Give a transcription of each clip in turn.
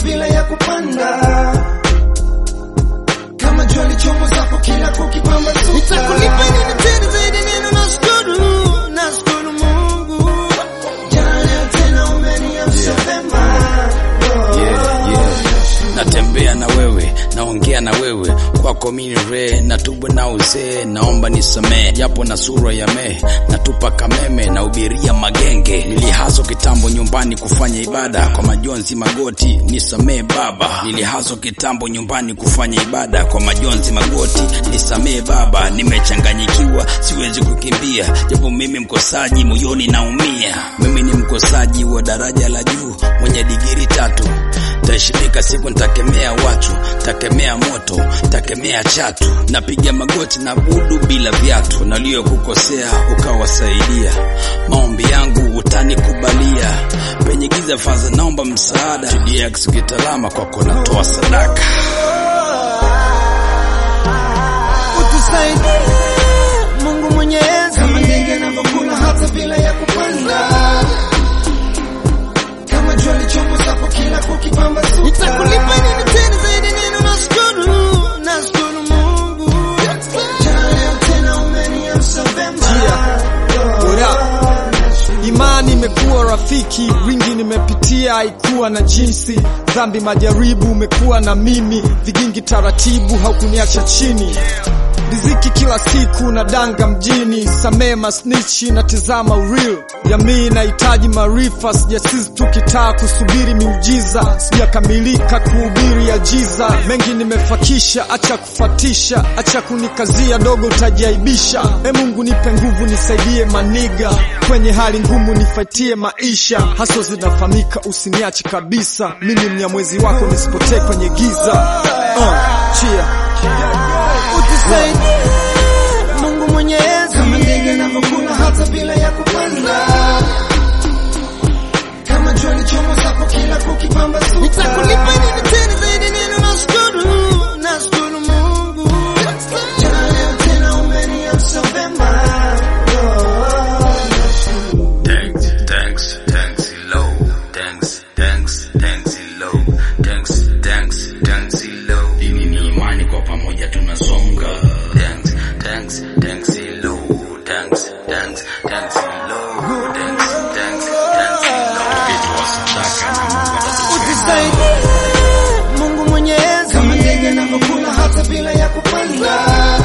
bila ya kupanda. Kama jua lichomoza hapo kila kukipambazuka. Nitakulipa nini tena zaidi neno nashukuru Mungu. Jana leo tena umeniamsha vema. Natembea na wewe, naongea na wewe, kwako mimi re, natubu na uzee, naomba nisamee, japo na sura ya me, natupa kameme, na ubiria magenge, nilihaso kitambo nyumbani kufanya ibada, kwa majonzi magoti, nisamee baba, nilihaso kitambo nyumbani kufanya ibada, kwa majonzi magoti, nisamee baba, nimechanganyikiwa, siwezi kukimbia, japo mimi mkosaji, moyoni naumia, mimi ni mkosaji wa daraja la juu, mwenye digiri 3, taheshimika siku nitakemea watu, takemea moto, takemea chatu, napiga magoti na budu bila viatu, nalio kukosea ukawasaidia, maombi yangu utanikubalia, penye giza faza naomba msaada, TDX kitalama kwako natoa sadaka. Utusaidie Mungu Mwenyezi, kama ndege anavyokula hata bila ya kupanda. Kama jua lichomoza hapo kila kukipambazuka. nitakulipa nini tena zaidi neno nashukuru Mungu. Jana leo tena umeniamsha vema. Imani imekuwa rafiki, wingi nimepitia haikuwa na jinsi, dhambi majaribu umekuwa na mimi, vigingi taratibu haukuniacha chini, riziki kila siku na danga mjini, samee masnichi na tizama real, jamii inahitaji maarifa, sijasizi tukitaa kusubiri miujiza, sijakamilika kuhubiri ajiza, mengi nimefakisha, acha kufatisha, acha kunikazia dogo utajiaibisha, Mungu nipe nguvu nisaidie maniga, kwenye hali ngumu nifaitie maisha, haso zinafamika usiniache kabisa, mimi mnyamwezi wako nisipotee kwenye giza. Cheer. Utusaidie Mungu Mwenyezi, kama ndege anavyokula hata bila ya kupanda. Kama jua lichomoza hapo kila kukipambazuka. nitakulipa nini tena zaidi neno nashukuru Mungu. Jana leo tena umeniamsha vema. Thanks, hello. Dini ni imani, kwa pamoja tunasonga. Thanks, hello. Thanks, hello. Tukitoa sadaka na Mungu atatupa. Utusaidie Mungu Mwenyezi, kama ndege anavyokula hata bila ya kupanda.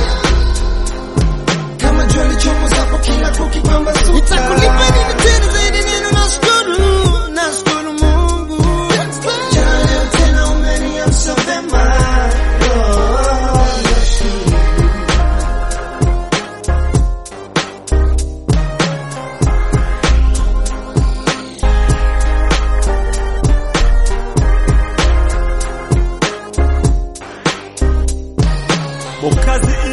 Kama jua lichomoza hapo kila kukipambazuka. nitakulipa nini tena zaidi neno nashukuru Mungu. Jana leo tena umeniamsha vema. Bokazi